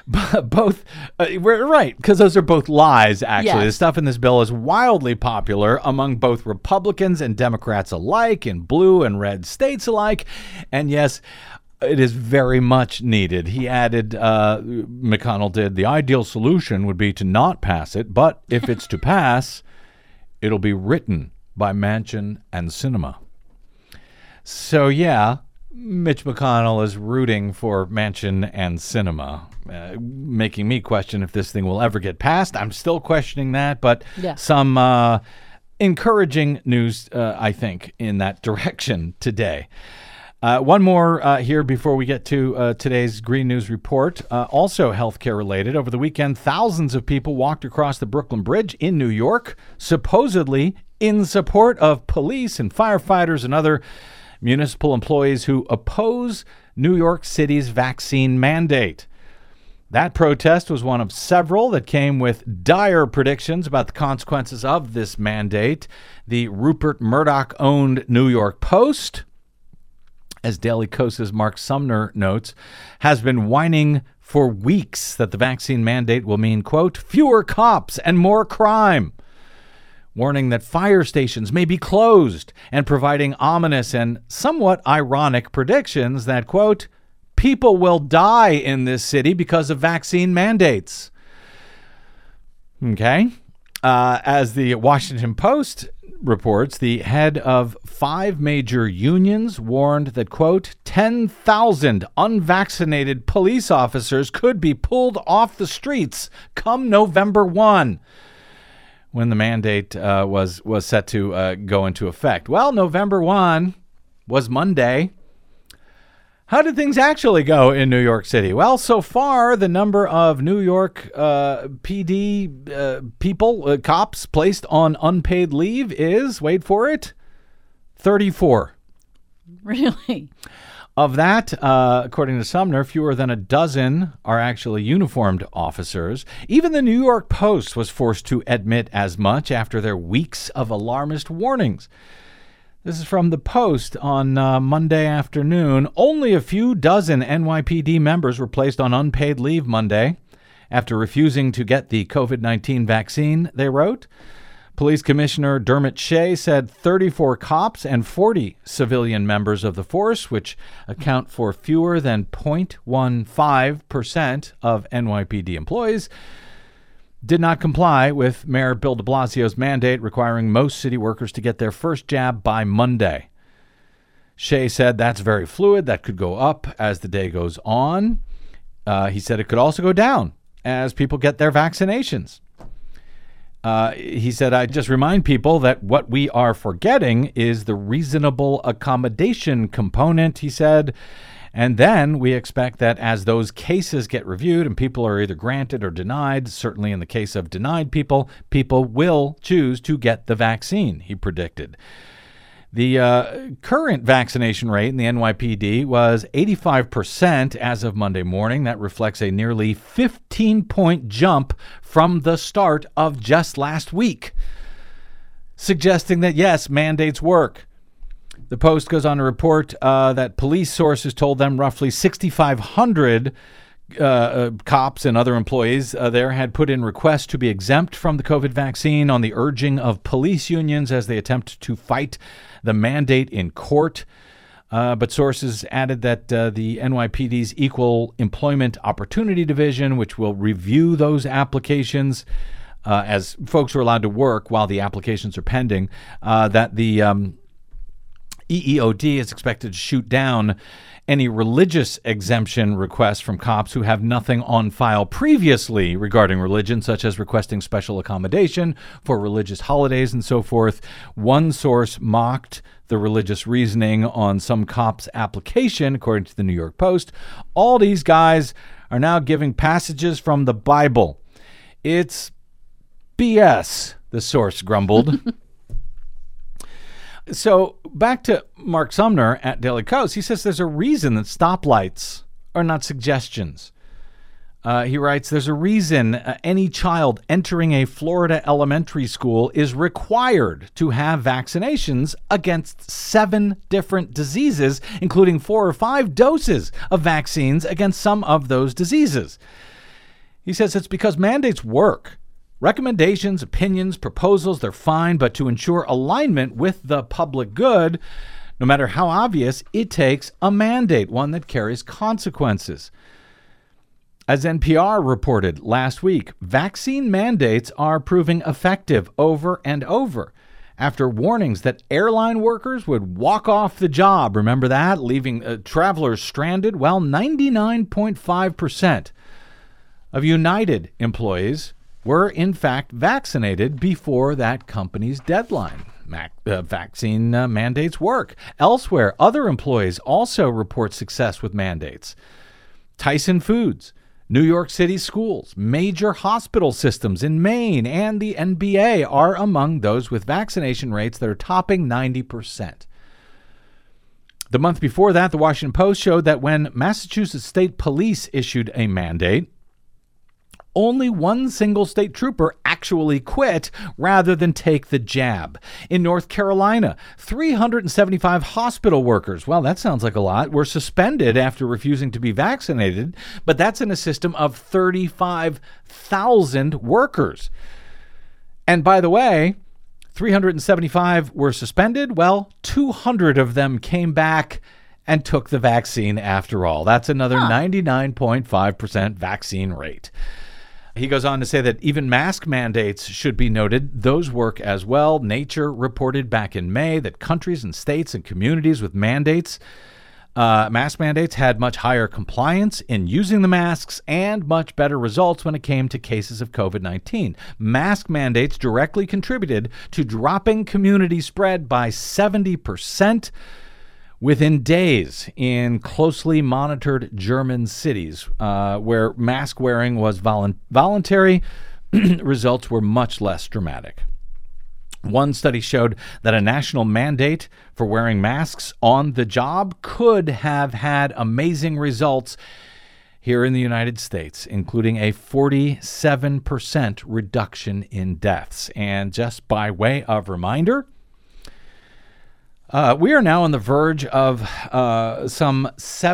both, we're right, because those are both lies, actually. Yes. The stuff in this bill is wildly popular among both Republicans and Democrats alike, in blue and red states alike. And yes, it is very much needed. He added, McConnell did, the ideal solution would be to not pass it, but if it's to pass, it'll be written by Manchin and Sinema. So, yeah, Mitch McConnell is rooting for Manchin and Sinema, making me question if this thing will ever get passed. I'm still questioning that, but some encouraging news, I think, in that direction today. One more here before we get to today's Green News Report. Also healthcare related. Over the weekend, thousands of people walked across the Brooklyn Bridge in New York, supposedly in support of police and firefighters and other municipal employees who oppose New York City's vaccine mandate. That protest was one of several that came with dire predictions about the consequences of this mandate. The Rupert Murdoch-owned New York Post, as Daily Kos's Mark Sumner notes, has been whining for weeks that the vaccine mandate will mean, quote, fewer cops and more crime, warning that fire stations may be closed and providing ominous and somewhat ironic predictions that, quote, people will die in this city because of vaccine mandates. Okay. As the Washington Post reports, the head of 5 major unions warned that, quote, 10,000 unvaccinated police officers could be pulled off the streets come November 1, when the mandate was set to go into effect. Well, November 1 was Monday. How did things actually go in New York City? Well, so far, the number of New York PD people, cops, placed on unpaid leave is, wait for it, 34. Really? Of that, according to Sumner, fewer than a dozen are actually uniformed officers. Even the New York Post was forced to admit as much after their weeks of alarmist warnings. This is from the Post on Monday afternoon. Only a few dozen NYPD members were placed on unpaid leave Monday after refusing to get the COVID-19 vaccine, they wrote. Police Commissioner Dermot Shea said 34 cops and 40 civilian members of the force, which account for fewer than 0.15% of NYPD employees, did not comply with Mayor Bill de Blasio's mandate requiring most city workers to get their first jab by Monday. Shea said that's very fluid. That could go up as the day goes on. He said it could also go down as people get their vaccinations. He said, I just remind people that what we are forgetting is the reasonable accommodation component, he said. And then we expect that as those cases get reviewed and people are either granted or denied, certainly in the case of denied people, people will choose to get the vaccine, he predicted. The current vaccination rate in the NYPD was 85% as of Monday morning. That reflects a nearly 15-point jump from the start of just last week, suggesting that, yes, mandates work. The Post goes on to report that police sources told them roughly 6,500 cops and other employees there had put in requests to be exempt from the COVID vaccine on the urging of police unions as they attempt to fight the mandate in court. But sources added that the NYPD's Equal Employment Opportunity Division, which will review those applications as folks are allowed to work while the applications are pending, that the EEOD is expected to shoot down any religious exemption requests from cops who have nothing on file previously regarding religion, such as requesting special accommodation for religious holidays and so forth. One source mocked the religious reasoning on some cops' application, according to the New York Post. All these guys are now giving passages from the Bible. It's BS, the source grumbled. So back to Mark Sumner at Daily Kos. He says there's a reason that stoplights are not suggestions. He writes, there's a reason any child entering a Florida elementary school is required to have vaccinations against 7 different diseases, including 4 or 5 doses of vaccines against some of those diseases. He says it's because mandates work. Recommendations, opinions, proposals, they're fine, but to ensure alignment with the public good, no matter how obvious, it takes a mandate, one that carries consequences. As NPR reported last week, vaccine mandates are proving effective over and over. After warnings that airline workers would walk off the job, remember that, leaving travelers stranded? Well, 99.5% of United employees were in fact vaccinated before that company's deadline. Vaccine mandates work. Elsewhere, other employees also report success with mandates. Tyson Foods, New York City schools, major hospital systems in Maine, and the NBA are among those with vaccination rates that are topping 90%. The month before that, the Washington Post showed that when Massachusetts State Police issued a mandate, only one single state trooper actually quit rather than take the jab. In North Carolina, 375 hospital workers, well, that sounds like a lot, were suspended after refusing to be vaccinated, but that's in a system of 35,000 workers. And by the way, 375 were suspended. Well, 200 of them came back and took the vaccine after all. That's another 99.5% vaccine rate. He goes on to say that even mask mandates should be noted. Those work as well. Nature reported back in May that countries and states and communities with mandates, mask mandates, had much higher compliance in using the masks and much better results when it came to cases of COVID-19. Mask mandates directly contributed to dropping community spread by 70%. Within days in closely monitored German cities where mask wearing was voluntary, results were much less dramatic. One study showed that a national mandate for wearing masks on the job could have had amazing results here in the United States, including a 47% reduction in deaths. And just by way of reminder, we are now on the verge of some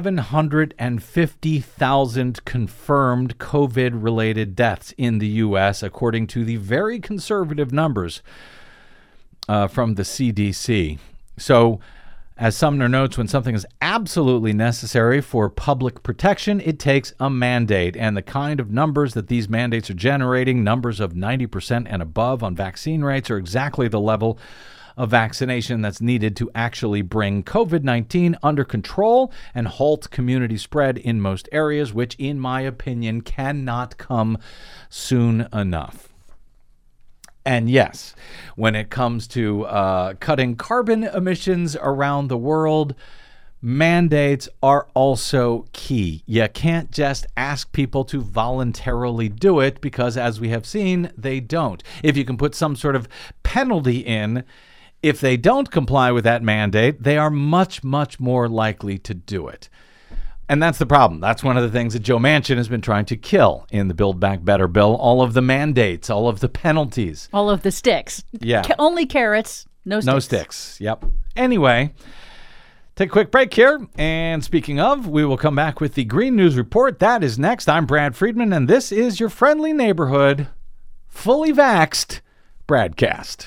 750,000 confirmed COVID-related deaths in the U.S., according to the very conservative numbers from the CDC. So, as Sumner notes, when something is absolutely necessary for public protection, it takes a mandate. And the kind of numbers that these mandates are generating, numbers of 90% and above on vaccine rates, are exactly the level of vaccination that's needed to actually bring COVID-19 under control and halt community spread in most areas, which, in my opinion, cannot come soon enough. And yes, when it comes to cutting carbon emissions around the world, mandates are also key. You can't just ask people to voluntarily do it because, as we have seen, they don't. If you can put some sort of penalty in, if they don't comply with that mandate, they are much, much more likely to do it. And that's the problem. That's one of the things that Joe Manchin has been trying to kill in the Build Back Better bill. All of the mandates, all of the penalties. All of the sticks. Yeah. Only carrots, no sticks. No sticks. Yep. Anyway, take a quick break here. And speaking of, we will come back with the Green News Report. That is next. I'm Brad Friedman, and this is your friendly neighborhood, fully vaxxed Bradcast.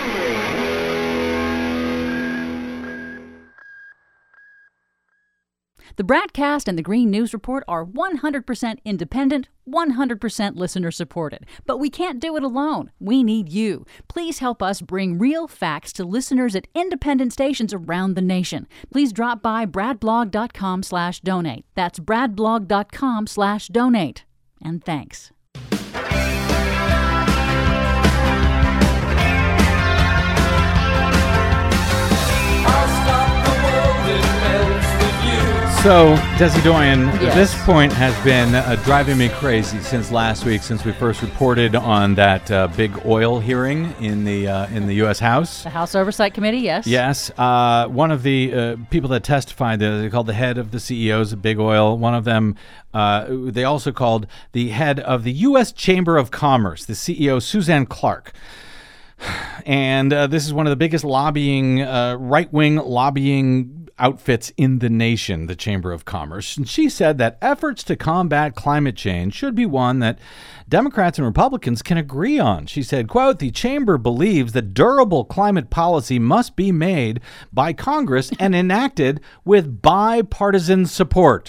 The Bradcast and the Green News Report are 100% independent, 100% listener supported. But we can't do it alone. We need you. Please help us bring real facts to listeners at independent stations around the nation. Please drop by bradblog.com/donate. That's bradblog.com/donate. And thanks. So, Desi Doyen, This point has been driving me crazy since last week, since we first reported on that big oil hearing in the U.S. House. The House Oversight Committee, yes. Yes. One of the people that testified, they called the head of the CEOs of Big Oil. One of them, they also called the head of the U.S. Chamber of Commerce, the CEO, Suzanne Clark. And this is one of the biggest lobbying, right-wing lobbying outfits in the nation, the Chamber of Commerce. And she said that efforts to combat climate change should be one that Democrats and Republicans can agree on. She said, quote, the Chamber believes that durable climate policy must be made by Congress and enacted with bipartisan support.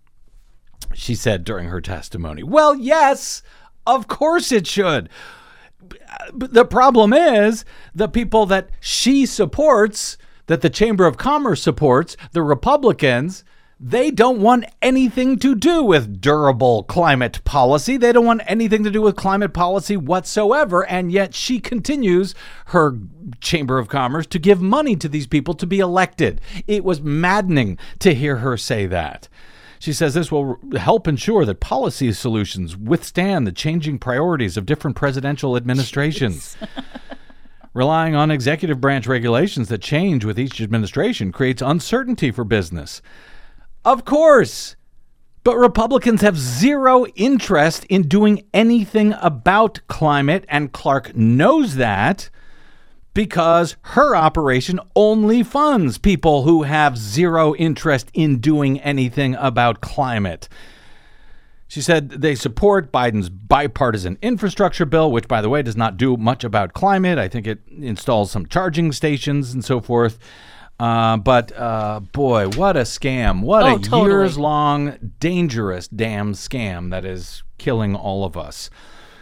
She said during her testimony, well, yes, of course it should. But the problem is the people that she supports, that the Chamber of Commerce supports, the Republicans, they don't want anything to do with durable climate policy. They don't want anything to do with climate policy whatsoever. And yet she continues, her Chamber of Commerce, to give money to these people to be elected. It was maddening to hear her say that. She says this will help ensure that policy solutions withstand the changing priorities of different presidential administrations. Relying on executive branch regulations that change with each administration creates uncertainty for business. Of course, but Republicans have zero interest in doing anything about climate, and Clark knows that, because her operation only funds people who have zero interest in doing anything about climate. She said they support Biden's bipartisan infrastructure bill, which, by the way, does not do much about climate. I think it installs some charging stations and so forth. But boy, what a scam. What a years-long, dangerous damn scam that is killing all of us.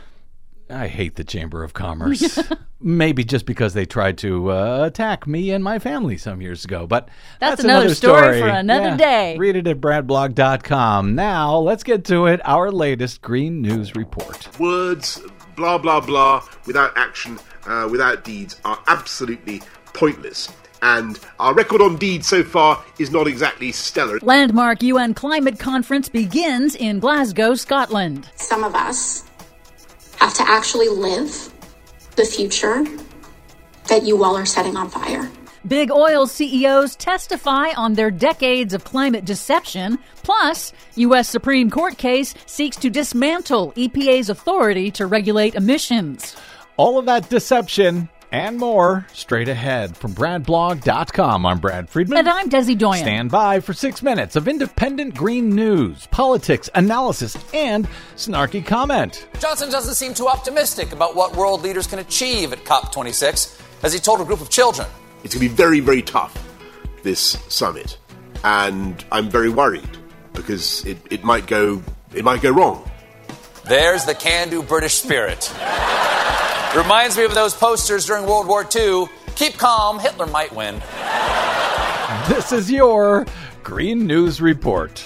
I hate the Chamber of Commerce. Maybe just because they tried to attack me and my family some years ago. But that's another story for another day. Read it at bradblog.com. Now, let's get to it. Our latest Green News Report. Words, blah, blah, blah, without action, without deeds, are absolutely pointless. And our record on deeds so far is not exactly stellar. Landmark UN climate conference begins in Glasgow, Scotland. Some of us have to actually live the future that you all are setting on fire. Big oil CEOs testify on their decades of climate deception. Plus, U.S. Supreme Court case seeks to dismantle EPA's authority to regulate emissions. All of that deception and more straight ahead from bradblog.com. I'm Brad Friedman. And I'm Desi Doyen. Stand by for 6 minutes of independent green news, politics, analysis, and snarky comment. Johnson doesn't seem too optimistic about what world leaders can achieve at COP26, as he told a group of children. It's going to be very, very tough, this summit. And I'm very worried because it might go wrong. There's the can-do British spirit. Reminds me of those posters during World War II. Keep calm, Hitler might win. This is your Green News Report.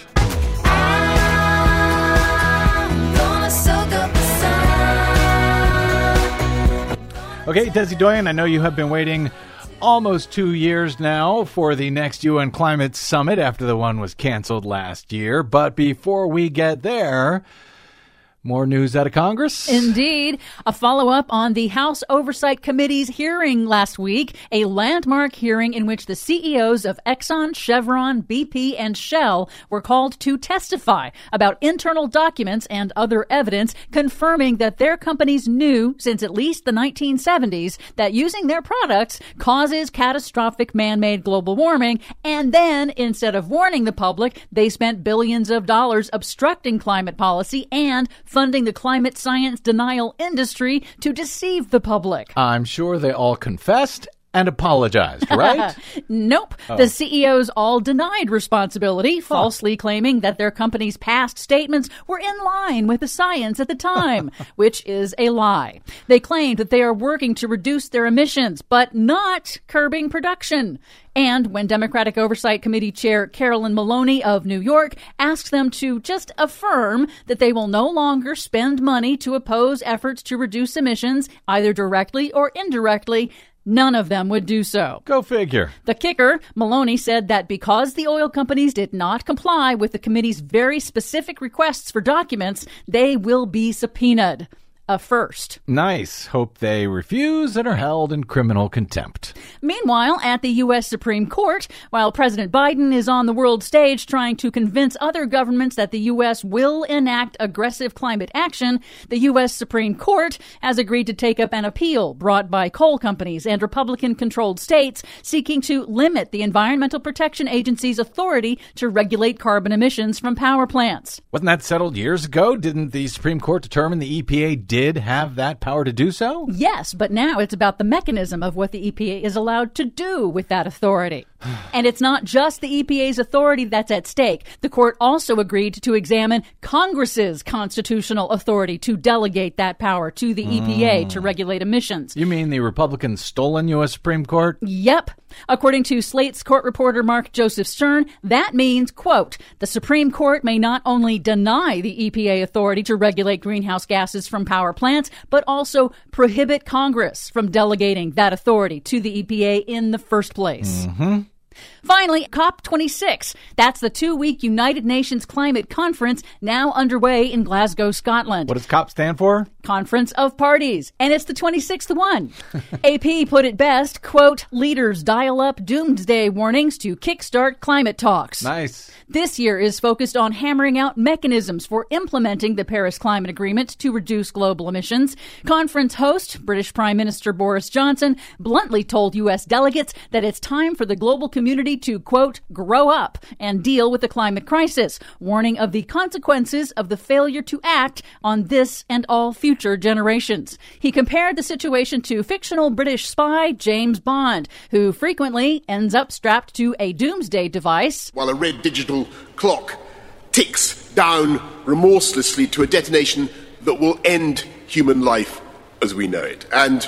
Okay, Desi Doyen, I know you have been waiting almost 2 years now for the next UN Climate Summit after the one was canceled last year. But before we get there, more news out of Congress? Indeed. A follow-up on the House Oversight Committee's hearing last week, a landmark hearing in which the CEOs of Exxon, Chevron, BP, and Shell were called to testify about internal documents and other evidence confirming that their companies knew since at least the 1970s that using their products causes catastrophic man-made global warming, and then, instead of warning the public, they spent billions of dollars obstructing climate policy and funding the climate science denial industry to deceive the public. I'm sure they all confessed and apologized, right? Nope. The CEOs all denied responsibility, falsely claiming that their company's past statements were in line with the science at the time, which is a lie. They claimed that they are working to reduce their emissions, but not curbing production. And when Democratic Oversight Committee Chair Carolyn Maloney of New York asked them to just affirm that they will no longer spend money to oppose efforts to reduce emissions, either directly or indirectly, none of them would do so. Go figure. The kicker, Maloney said that because the oil companies did not comply with the committee's very specific requests for documents, they will be subpoenaed. a first. Nice. Hope they refuse and are held in criminal contempt. Meanwhile, at the U.S. Supreme Court, while President Biden is on the world stage trying to convince other governments that the U.S. will enact aggressive climate action, the U.S. Supreme Court has agreed to take up an appeal brought by coal companies and Republican-controlled states seeking to limit the Environmental Protection Agency's authority to regulate carbon emissions from power plants. Wasn't that settled years ago? Didn't the Supreme Court determine the EPA did have that power to do so? Yes, but now it's about the mechanism of what the EPA is allowed to do with that authority. And it's not just the EPA's authority that's at stake. The court also agreed to examine Congress's constitutional authority to delegate that power to the EPA to regulate emissions. You mean the Republican stolen U.S. Supreme Court? Yep. According to Slate's court reporter Mark Joseph Stern, that means, quote, the Supreme Court may not only deny the EPA authority to regulate greenhouse gases from power plants, but also prohibit Congress from delegating that authority to the EPA in the first place. Finally, COP26. That's the 2-week United Nations Climate Conference now underway in Glasgow, Scotland. What does COP stand for? Conference of Parties. And it's the 26th one. AP put it best, quote, leaders dial up doomsday warnings to kickstart climate talks. Nice. This year is focused on hammering out mechanisms for implementing the Paris Climate Agreement to reduce global emissions. Conference host, British Prime Minister Boris Johnson, bluntly told U.S. delegates that it's time for the global community to, quote, grow up and deal with the climate crisis, warning of the consequences of the failure to act on this and all future generations. He compared the situation to fictional British spy James Bond, who frequently ends up strapped to a doomsday device, while a red digital clock ticks down remorselessly to a detonation that will end human life as we know it. And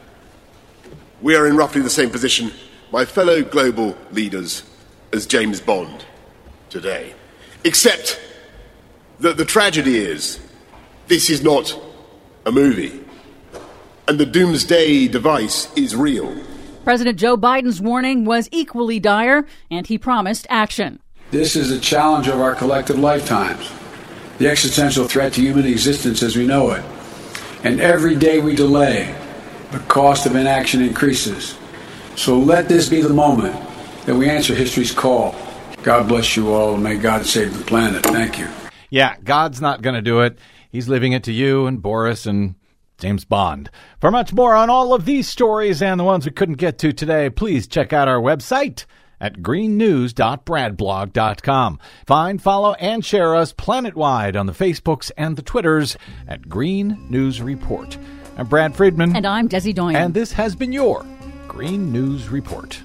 we are in roughly the same position, my fellow global leaders, as James Bond today. Except that the tragedy is, this is not a movie, and the doomsday device is real. President Joe Biden's warning was equally dire, and he promised action. This is a challenge of our collective lifetimes, the existential threat to human existence as we know it. And every day we delay, the cost of inaction increases. So let this be the moment that we answer history's call. God bless you all, and may God save the planet. Thank you. Yeah, God's not going to do it. He's leaving it to you and Boris and James Bond. For much more on all of these stories and the ones we couldn't get to today, please check out our website at greennews.bradblog.com. Find, follow, and share us planet-wide on the Facebooks and the Twitters at Green News Report. I'm Brad Friedman. And I'm Desi Doyen. And this has been your Green News Report.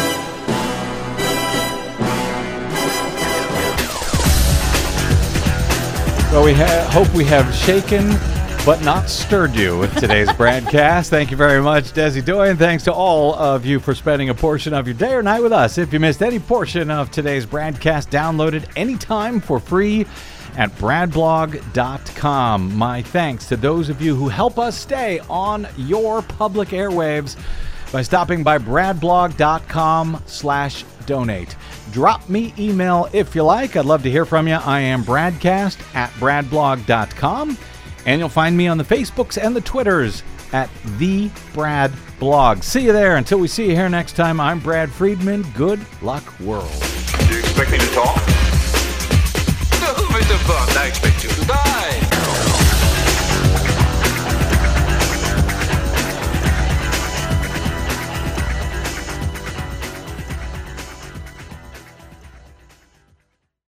Well, we hope we have shaken but not stirred you with today's broadcast. Thank you very much, Desi Doyen. Thanks to all of you for spending a portion of your day or night with us. If you missed any portion of today's broadcast, download it anytime for free at bradblog.com. My thanks to those of you who help us stay on your public airwaves by stopping by bradblog.com/donate. Drop me email if you like. I'd love to hear from you. I am bradcast@bradblog.com. And you'll find me on the Facebooks and the Twitters at The Brad Blog. See you there. Until we see you here next time, I'm Brad Friedman. Good luck, world. Do you expect me to talk?